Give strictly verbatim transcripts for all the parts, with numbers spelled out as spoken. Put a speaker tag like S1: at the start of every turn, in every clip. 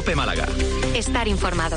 S1: COPE Málaga.
S2: Estar informado.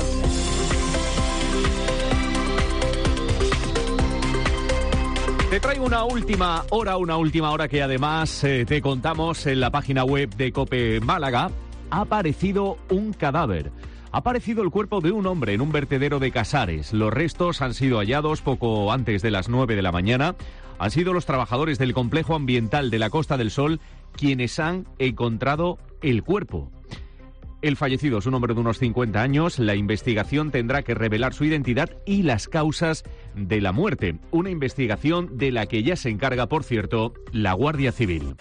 S3: Te traigo una última hora, una última hora que además eh, te contamos en la página web de COPE Málaga. Ha aparecido un cadáver. Ha aparecido el cuerpo de un hombre en un vertedero de Casares. Los restos han sido hallados poco antes de las nueve de la mañana. Han sido los trabajadores del complejo ambiental de la Costa del Sol quienes han encontrado el cuerpo. El fallecido es un hombre de unos cincuenta años. La investigación tendrá que revelar su identidad y las causas de la muerte. Una investigación de la que ya se encarga, por cierto, la Guardia Civil.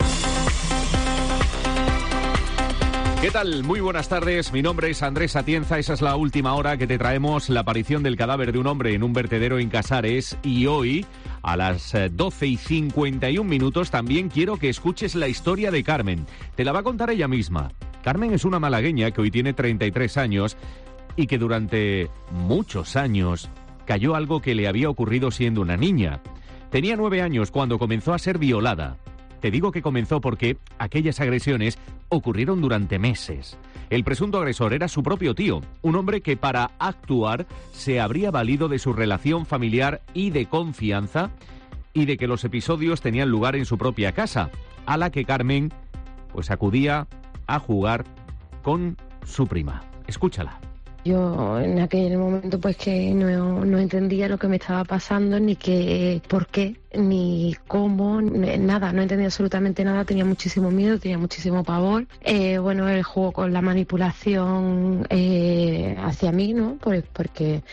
S3: ¿Qué tal? Muy buenas tardes. Mi nombre es Andrés Atienza. Esa es la última hora que te traemos la aparición del cadáver de un hombre en un vertedero en Casares. Y hoy, a las doce y cincuenta y un minutos, también quiero que escuches la historia de Carmen. Te la va a contar ella misma. Carmen es una malagueña que hoy tiene treinta y tres años y que durante muchos años cayó algo que le había ocurrido siendo una niña. Tenía nueve años cuando comenzó a ser violada. Te digo que comenzó porque aquellas agresiones ocurrieron durante meses. El presunto agresor era su propio tío, un hombre que para actuar se habría valido de su relación familiar y de confianza y de que los episodios tenían lugar en su propia casa, a la que Carmen pues acudía a jugar con su prima. Escúchala.
S4: Yo en aquel momento pues que no, no entendía lo que me estaba pasando, ni qué, por qué, ni cómo, nada, no entendía absolutamente nada, tenía muchísimo miedo, tenía muchísimo pavor. Eh, bueno, él jugó con la manipulación eh, hacia mí, ¿no? Pues porque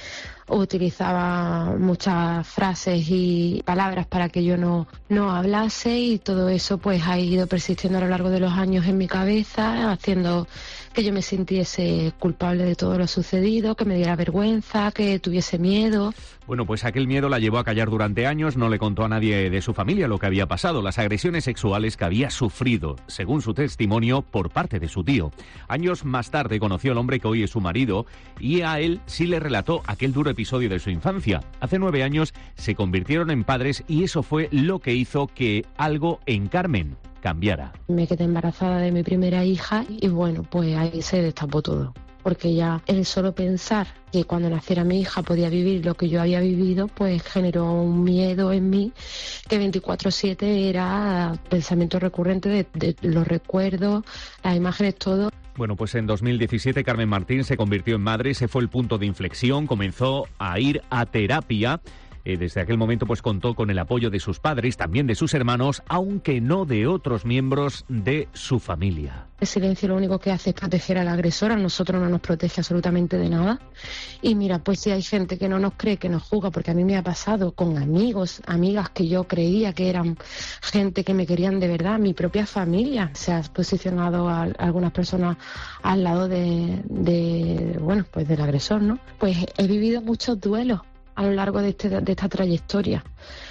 S4: utilizaba muchas frases y palabras para que yo no, no hablase, y todo eso pues ha ido persistiendo a lo largo de los años en mi cabeza, haciendo que yo me sintiese culpable de todo lo sucedido, que me diera vergüenza, que tuviese miedo.
S3: Bueno, pues aquel miedo la llevó a callar durante años, no le contó a nadie de su familia lo que había pasado, las agresiones sexuales que había sufrido, según su testimonio, por parte de su tío. Años más tarde conoció al hombre que hoy es su marido y a él sí le relató aquel duro episodio de su infancia. Hace nueve años se convirtieron en padres y eso fue lo que hizo que algo en Carmen cambiara.
S4: Me quedé embarazada de mi primera hija y bueno, pues ahí se destapó todo. Porque ya el solo pensar que cuando naciera mi hija podía vivir lo que yo había vivido, pues generó un miedo en mí que veinticuatro siete era pensamiento recurrente de, de los recuerdos, las imágenes, todo.
S3: Bueno, pues en dos mil diecisiete Carmen Martín se convirtió en madre, ese fue el punto de inflexión, comenzó a ir a terapia. Eh, desde aquel momento pues contó con el apoyo de sus padres, también de sus hermanos, aunque no de otros miembros de su familia.
S4: El silencio lo único que hace es proteger al agresor, a nosotros no nos protege absolutamente de nada. Y mira, pues si hay gente que no nos cree, que nos juzga, porque a mí me ha pasado con amigos, amigas que yo creía que eran gente que me querían de verdad, mi propia familia se ha posicionado a, a algunas personas al lado de, de, bueno, pues del agresor, ¿no? Pues he vivido muchos duelos a lo largo de, este, de esta trayectoria,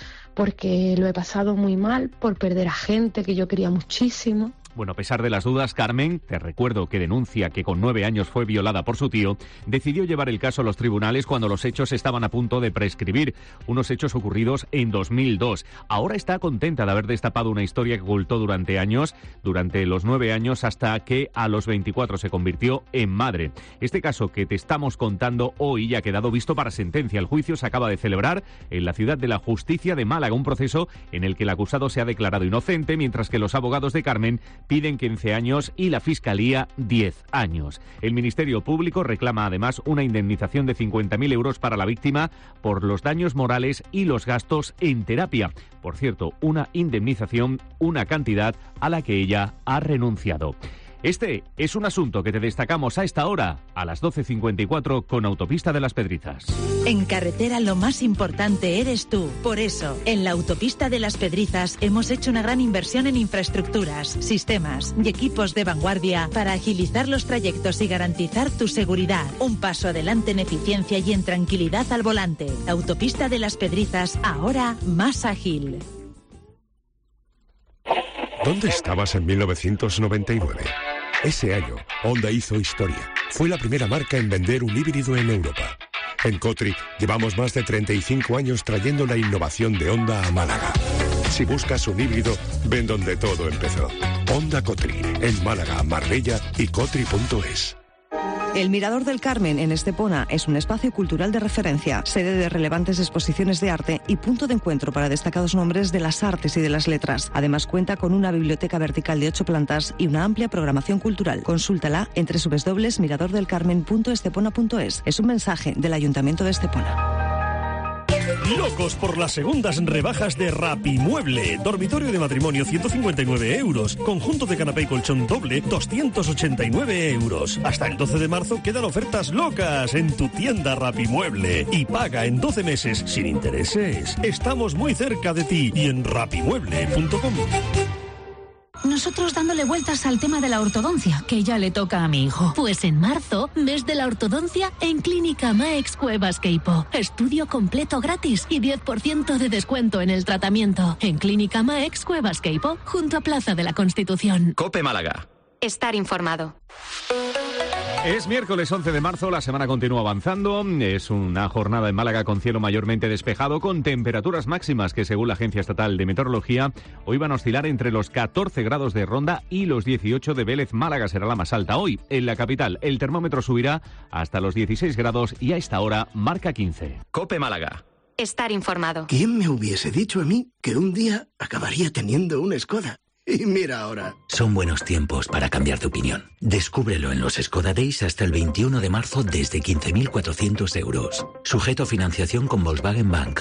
S4: porque lo he pasado muy mal por perder a gente que yo quería muchísimo.
S3: Bueno, a pesar de las dudas, Carmen, te recuerdo que denuncia que con nueve años fue violada por su tío, decidió llevar el caso a los tribunales cuando los hechos estaban a punto de prescribir, unos hechos ocurridos en dos mil dos. Ahora está contenta de haber destapado una historia que ocultó durante años, durante los nueve años hasta que a los veinticuatro se convirtió en madre. Este caso que te estamos contando hoy ya ha quedado visto para sentencia. El juicio se acaba de celebrar en la Ciudad de la Justicia de Málaga, un proceso en el que el acusado se ha declarado inocente, mientras que los abogados de Carmen piden quince años y la Fiscalía diez años. El Ministerio Público reclama además una indemnización de cincuenta mil euros para la víctima por los daños morales y los gastos en terapia. Por cierto, una indemnización, una cantidad a la que ella ha renunciado. Este es un asunto que te destacamos a esta hora, a las doce cincuenta y cuatro, con Autopista de las Pedrizas.
S5: En carretera lo más importante eres tú. Por eso, en la Autopista de las Pedrizas hemos hecho una gran inversión en infraestructuras, sistemas y equipos de vanguardia para agilizar los trayectos y garantizar tu seguridad. Un paso adelante en eficiencia y en tranquilidad al volante. Autopista de las Pedrizas, ahora más ágil.
S6: ¿Dónde estabas en mil novecientos noventa y nueve? Ese año, Honda hizo historia. Fue la primera marca en vender un híbrido en Europa. En Cotri llevamos más de treinta y cinco años trayendo la innovación de Honda a Málaga. Si buscas un híbrido, ven donde todo empezó. Honda Cotri, en Málaga, Marbella y Cotri punto es.
S1: El Mirador del Carmen en Estepona es un espacio cultural de referencia, sede de relevantes exposiciones de arte y punto de encuentro para destacados nombres de las artes y de las letras. Además cuenta con una biblioteca vertical de ocho plantas y una amplia programación cultural. Consúltala en doble u doble u doble punto mirador del carmen punto estepona punto es. Es un mensaje del Ayuntamiento de Estepona.
S2: Locos por las segundas rebajas de Rapimueble. Dormitorio de matrimonio ciento cincuenta y nueve euros. Conjunto de canapé y colchón doble doscientos ochenta y nueve euros. Hasta el doce de marzo quedan ofertas locas en tu tienda Rapimueble. Y paga en doce meses sin intereses. Estamos muy cerca de ti y en rapimueble punto com.
S7: Nosotros dándole vueltas al tema de la ortodoncia, que ya le toca a mi hijo. Pues en marzo, mes de la ortodoncia en Clínica Maex Cuevas Queipo. Estudio completo gratis y diez por ciento de descuento en el tratamiento. En Clínica Maex Cuevas Queipo, junto a Plaza de la Constitución.
S8: COPE Málaga.
S9: Estar informado.
S3: Es miércoles once de marzo, la semana continúa avanzando. Es una jornada en Málaga con cielo mayormente despejado, con temperaturas máximas que, según la Agencia Estatal de Meteorología, hoy van a oscilar entre los catorce grados de Ronda y los dieciocho de Vélez. Málaga será la más alta hoy. En la capital, el termómetro subirá hasta los dieciséis grados y a esta hora marca quince.
S8: COPE Málaga.
S9: Estar informado.
S10: ¿Quién me hubiese dicho a mí que un día acabaría teniendo una Skoda? Y mira ahora.
S11: Son buenos tiempos para cambiar de opinión. Descúbrelo en los Skoda Days hasta el veintiuno de marzo desde quince mil cuatrocientos euros. Sujeto a financiación con Volkswagen Bank.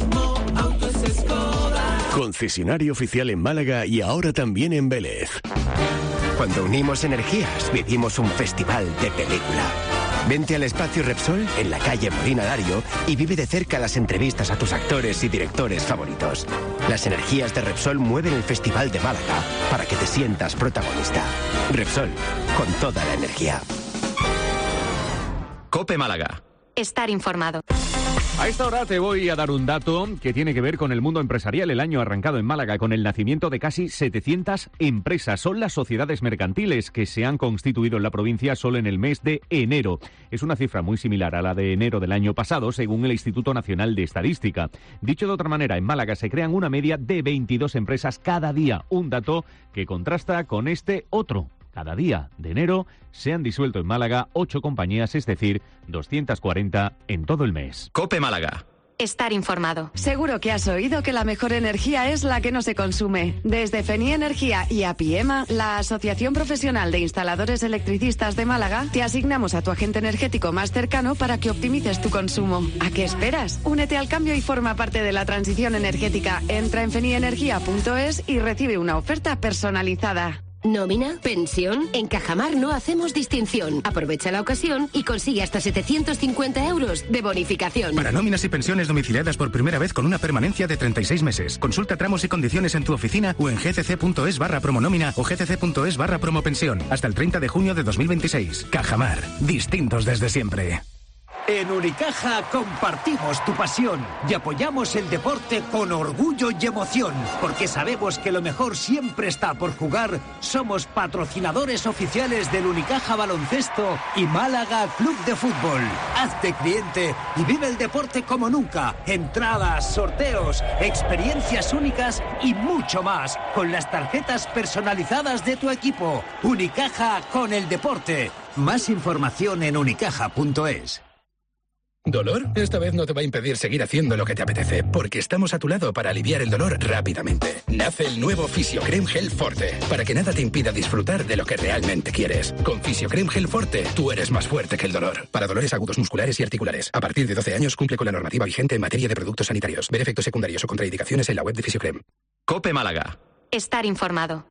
S6: Concesionario oficial en Málaga y ahora también en Vélez.
S12: Cuando unimos energías, vivimos un festival de película. Vente al espacio Repsol en la calle Molina Dario y vive de cerca las entrevistas a tus actores y directores favoritos. Las energías de Repsol mueven el Festival de Málaga para que te sientas protagonista. Repsol, con toda la energía.
S8: COPE Málaga.
S9: Estar informado.
S3: A esta hora te voy a dar un dato que tiene que ver con el mundo empresarial. El año arrancado en Málaga con el nacimiento de casi setecientas empresas. Son las sociedades mercantiles que se han constituido en la provincia solo en el mes de enero. Es una cifra muy similar a la de enero del año pasado, según el Instituto Nacional de Estadística. Dicho de otra manera, en Málaga se crean una media de veintidós empresas cada día. Un dato que contrasta con este otro. Cada día de enero se han disuelto en Málaga ocho compañías, es decir, doscientas cuarenta en todo el mes.
S8: COPE Málaga.
S9: Estar informado.
S1: Seguro que has oído que la mejor energía es la que no se consume. Desde Feni Energía y APIEMA, la Asociación Profesional de Instaladores Electricistas de Málaga, te asignamos a tu agente energético más cercano para que optimices tu consumo. ¿A qué esperas? Únete al cambio y forma parte de la transición energética. Entra en feni energía punto es y recibe una oferta personalizada.
S13: ¿Nómina? ¿Pensión? En Cajamar no hacemos distinción. Aprovecha la ocasión y consigue hasta setecientos cincuenta euros de bonificación.
S14: Para nóminas y pensiones domiciliadas por primera vez con una permanencia de treinta y seis meses. Consulta tramos y condiciones en tu oficina o en gcc.es barra promonómina o gcc.es barra promopensión. Hasta el treinta de junio de dos mil veintiséis. Cajamar. Distintos desde siempre.
S15: En Unicaja compartimos tu pasión y apoyamos el deporte con orgullo y emoción, porque sabemos que lo mejor siempre está por jugar. Somos patrocinadores oficiales del Unicaja Baloncesto y Málaga Club de Fútbol. Hazte cliente y vive el deporte como nunca. Entradas, sorteos, experiencias únicas y mucho más con las tarjetas personalizadas de tu equipo. Unicaja con el deporte. Más información en unicaja punto es.
S14: ¿Dolor? Esta vez no te va a impedir seguir haciendo lo que te apetece, porque estamos a tu lado para aliviar el dolor rápidamente. Nace el nuevo Fisiocrem Gel Forte, para que nada te impida disfrutar de lo que realmente quieres. Con Fisiocrem Gel Forte, tú eres más fuerte que el dolor. Para dolores agudos musculares y articulares. A partir de doce años cumple con la normativa vigente en materia de productos sanitarios. Ver efectos secundarios o contraindicaciones en la web de Fisiocrem.
S8: COPE Málaga.
S9: Estar informado.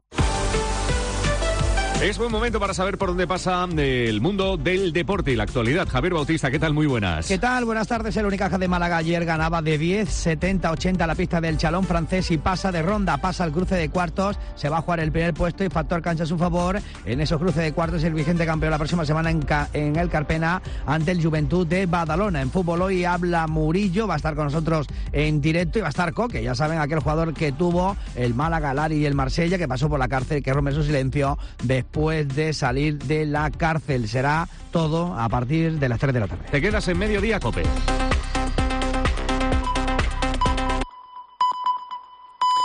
S3: Es buen momento para saber por dónde pasa el mundo del deporte y la actualidad. Javier Bautista, ¿qué tal? Muy buenas.
S16: ¿Qué tal? Buenas tardes. El Unicaja de Málaga ayer ganaba de diez, setenta, ochenta la pista del Chalón francés y pasa de ronda, pasa al cruce de cuartos, se va a jugar el primer puesto y factor cancha a su favor. En esos cruces de cuartos el vigente campeón la próxima semana en, Ca- en el Carpena ante el Juventud de Badalona. En fútbol hoy habla Murillo, va a estar con nosotros en directo y va a estar Coque, ya saben, aquel jugador que tuvo el Málaga, el Ari y el Marsella, que pasó por la cárcel, que rompe su silencio después de salir de la cárcel. Será todo a partir de las tres de la tarde.
S3: Te quedas en Mediodía, COPE.